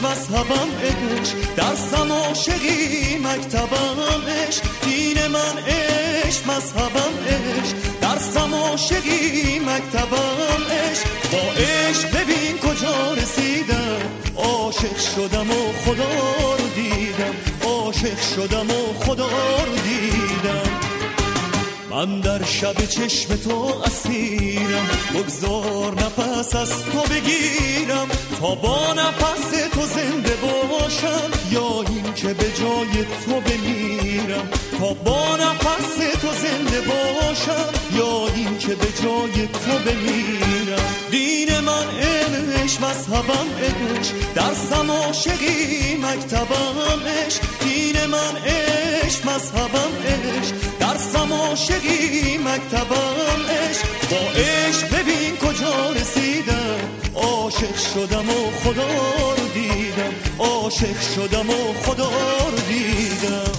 مذهبم عشق، درسم عاشقی مکتبم عشق. دین من عشق، مذهبم عشق، درسم عاشقی مکتبم عشق. با عشق ببین کجا رسیدم، عاشق شدم و خدا رو دیدم، عاشق شدم و خدا رو دیدم. من در شب چشم تو اسیرم، بگذار نفس از تو بگیرم تا با نفس تو زنده باشم، یا این که به جای تو بمیرم. تا با نفس تو زنده باشم، یا این که به جای تو بمیرم. دین من عشق، مذهبم عشق، درسم عاشقی مکتبم عشق. دین من عشق، مذهبم عشق، درسم عاشقی مکتبم عشق. با عشق ببین کجا رسیدم، عاشق شدم و خدا رو دیدم، عاشق شدم و خدا رو دیدم.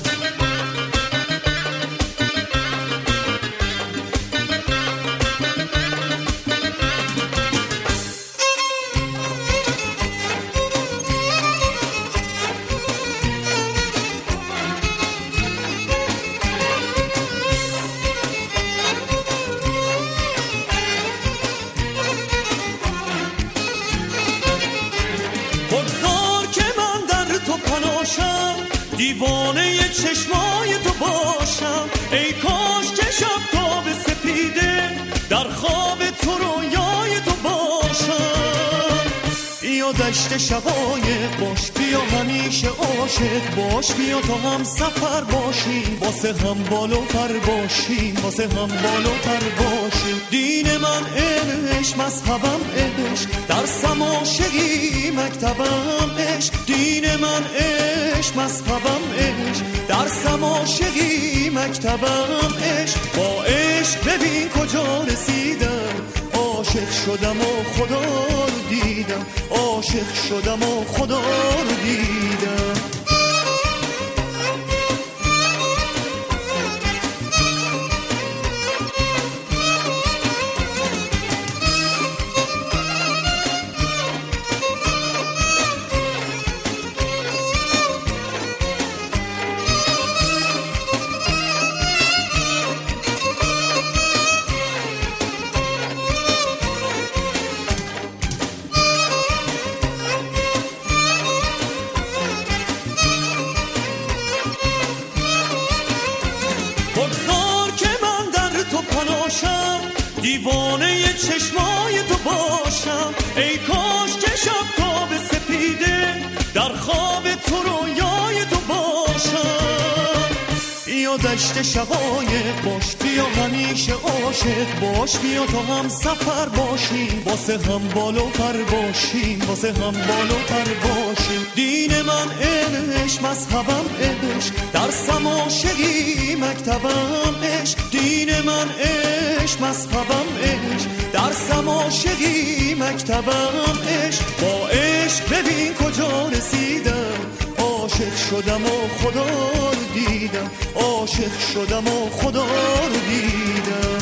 دیوانه چشمای تو باشم، ای کاش که شب تا به سپیده در خواب تو رویای تو باشم. بیا دشت شبای باش، بیا همیشه عاشق باش، بیا تا هم سفر باشیم، واسه هم بالو پر باشیم، واسه هم بالو پر باشیم. دین من عشق، مذهبم عشق، درسم عاشقی مکتبم عشق. دین من عشق، مذهبم عشق، درسم عاشقی مکتبم عشق. با عشق ببین کجا رسیدم، عاشق شدم و خدا رو دیدم، عاشق شدم و خدا رو دیدم. دیوانه چشمای تو باشم، ای کاش که شب تا به سپیده در خواب تو رویای تو باشم. بیا دشت شبای باش، بیا همیشه عاشق باش، بیا تا هم سفر باشیم، واسه هم بالو پر باشیم، واسه هم بالو پر باشیم. دین من عشق، مذهبم عشق، درسم عاشقی مکتبم عشق. دین من عشق، مذهبم عشق، درسم عاشقی مکتبم عشق. با عشق ببین کجا رسیدم، عاشق شدم و خدا رو دیدم، عاشق شدم و خدا رو دیدم.